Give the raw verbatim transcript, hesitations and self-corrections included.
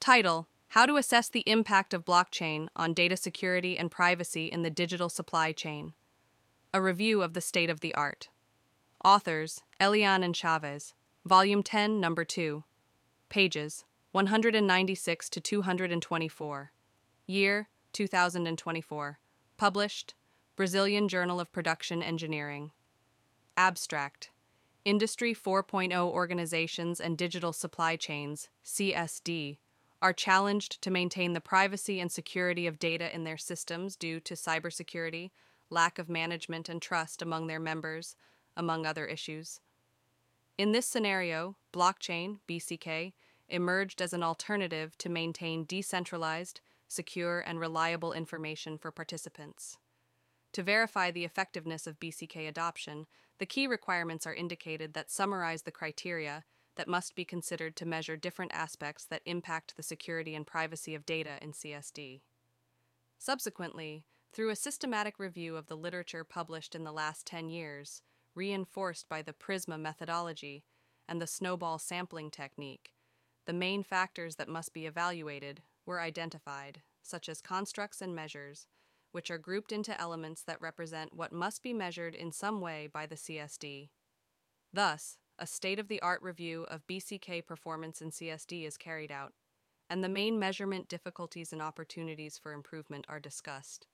Title: How to Assess the Impact of Blockchain on Data Security and Privacy in the Digital Supply Chain. A Review of the State of the Art. Authors: Elian and Chavez. Volume ten, Number two. Pages: one hundred ninety-six to two hundred twenty-four. Year: two thousand twenty-four. Published: Brazilian Journal of Production Engineering. Abstract: Industry four point oh organizations and digital supply chains, C S D, are challenged to maintain the privacy and security of data in their systems due to cybersecurity, lack of management and trust among their members, among other issues. In this scenario, blockchain, B C K, emerged as an alternative to maintain decentralized, secure, and reliable information for participants. To verify the effectiveness of B C K adoption, the key requirements are indicated that summarize the criteria that must be considered to measure different aspects that impact the security and privacy of data in C S D. Subsequently, through a systematic review of the literature published in the last ten years, reinforced by the PRISMA methodology and the snowball sampling technique, the main factors that must be evaluated were identified, such as constructs and measures, which are grouped into elements that represent what must be measured in some way by the C S D. Thus, a state-of-the-art review of B C K performance in C S D is carried out, and the main measurement difficulties and opportunities for improvement are discussed.